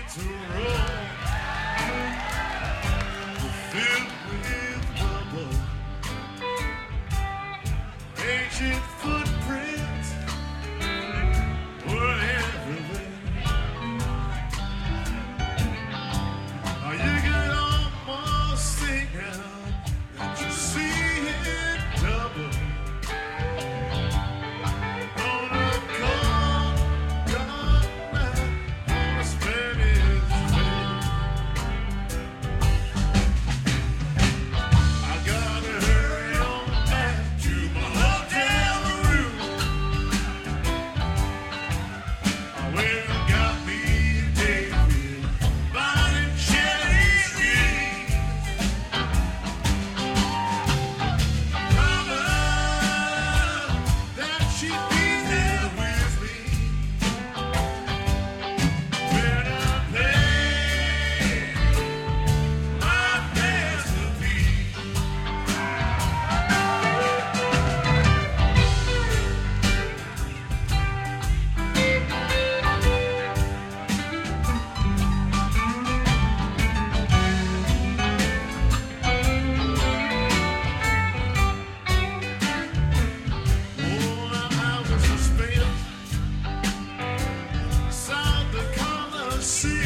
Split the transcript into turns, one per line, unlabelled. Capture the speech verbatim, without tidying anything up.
to roll, filled with rubble, ancient footprints were everywhere. Now you could almost think now that you see it double. Gonna come, come back, gonna spend his day. I gotta hurry on back to my hotel room. Where I got me David buying cherry trees. Promise that she'd be there with me when I pay my masterpiece. All hours are spent beside the Coliseum.